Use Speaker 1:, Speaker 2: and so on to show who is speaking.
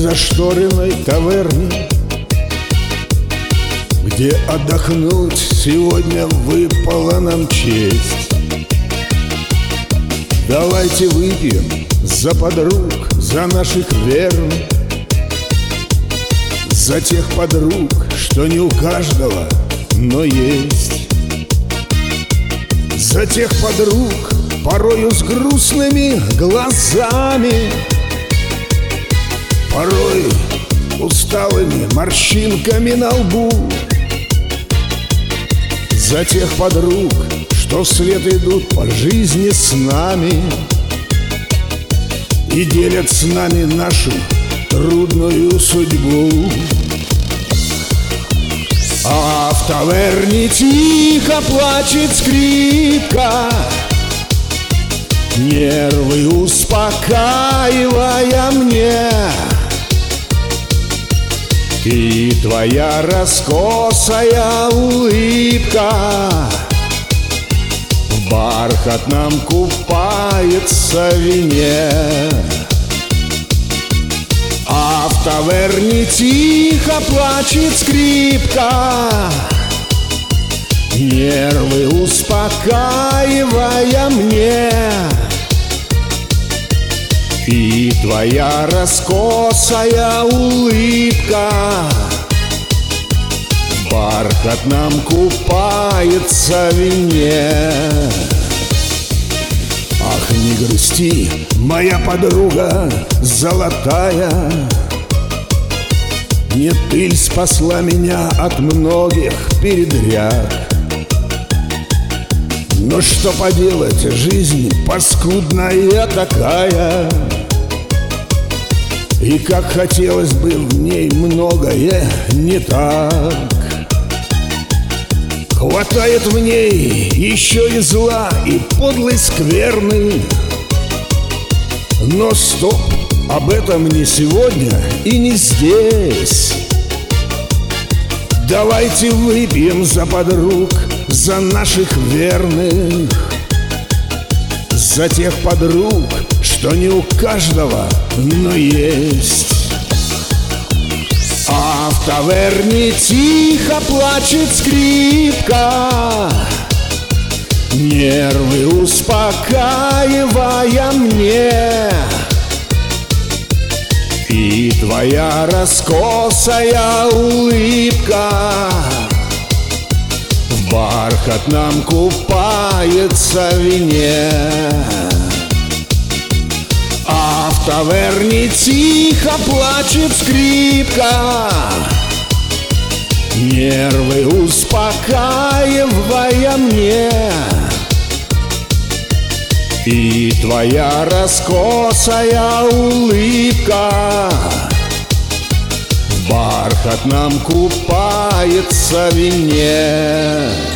Speaker 1: незашторенной таверне, где отдохнуть сегодня выпала нам честь. Давайте выпьем за подруг, за наших верных, за тех подруг, что не у каждого, но есть. За тех подруг, порою с грустными глазами, порой усталыми морщинками на лбу. За тех подруг, что вслед идут по жизни с нами и делят с нами нашу трудную судьбу. А в таверне тихо плачет скрипка, нервы успокаивая мне. И твоя раскосая улыбка в бархатном купается вине. А в таверне тихо плачет скрипка, нервы успокаивая мне. И твоя раскосая улыбка в бархатном купается вине. Ах, не грусти, моя подруга золотая, не пыль спасла меня от многих передряг. Но что поделать, жизнь паскудная такая, и как хотелось бы в ней многое не так. Хватает в ней еще и зла, и подлой скверны. Но стоп, об этом не сегодня и не здесь. Давайте выпьем за подруг, за наших верных, за тех подруг, что не у каждого, но есть. А в таверне тихо плачет скрипка, нервы успокаивая мне. И твоя раскосая улыбка в бархатном купается вине. А в таверне тихо плачет скрипка, нервы успокаивая мне. И твоя раскосая улыбка в бархатном купается вине.